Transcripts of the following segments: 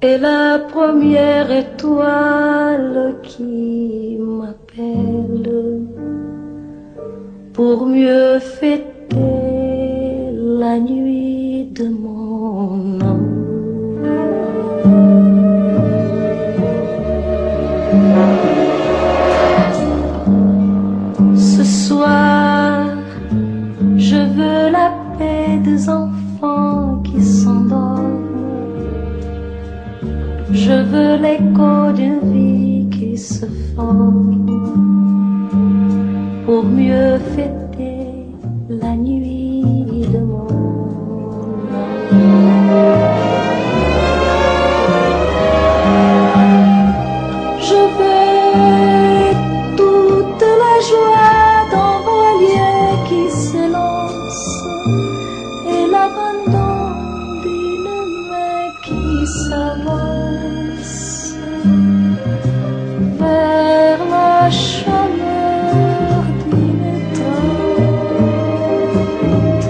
Et la première étoile qui m'appelle pour mieux fêter la nuit de mon amour. Ce soir, je veux la paix des enfants qui s'endorment. Je veux l'écho d'une vie qui se forme pour mieux fêter la nuit de mon amour. Je veux toute la joie d'un voilier qui s'élance et l'abandon d'une main qui s'avance vers la chaleur d'une étreinte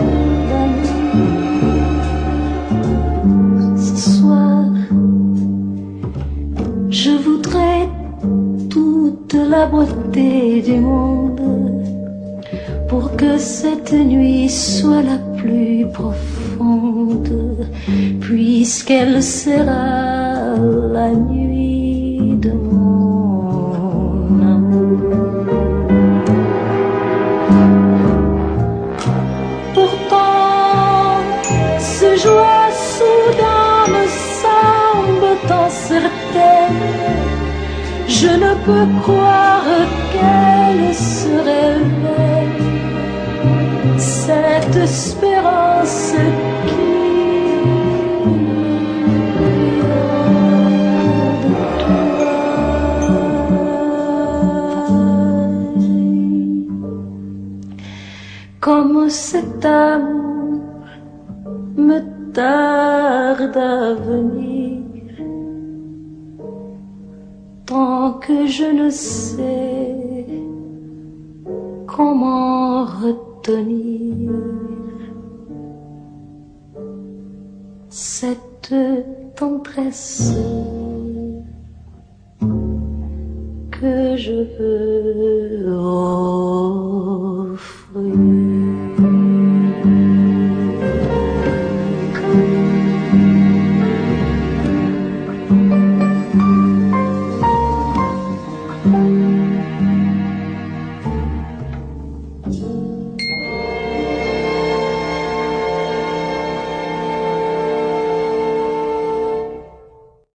d'amour. Ce soir, je voudrais toute la beauté du monde pour que cette nuit soit la plus profonde, puisqu'elle sera la nuit de mon amour. Pourtant, ce joie soudain me semble tant certaine, je ne peux croire qu'elle se réveille, cette espérance qui vient de toi. Comme cet amour me tarde à venir, tant que je ne sais comment retenir cette tendresse que je veux.